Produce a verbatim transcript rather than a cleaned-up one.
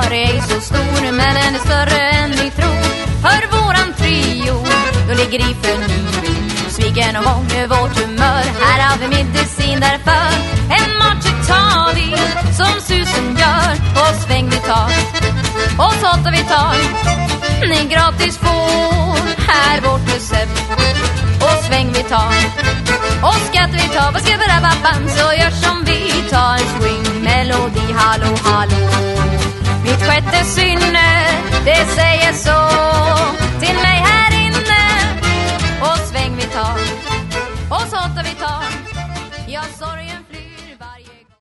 är ej så stor, men den är större än ni tror. Hör våran trio, då ligger i förnyring. Sviken och gång är vårt humör. Här har vi medicin därför. En match tar vi som susen gör. Och sväng vi tar, och sånt vi tar. Ni gratis får här vårt recept. Och sväng vi tar, och skatt vi tar. Vad ska vi där pappan, så gör som vi tar. En swing melodi, hallå hallå. Mitt sjätte sinne, det säger så till mig här inne. Och sväng vi tar, och sånt vi tar. Jag sorgen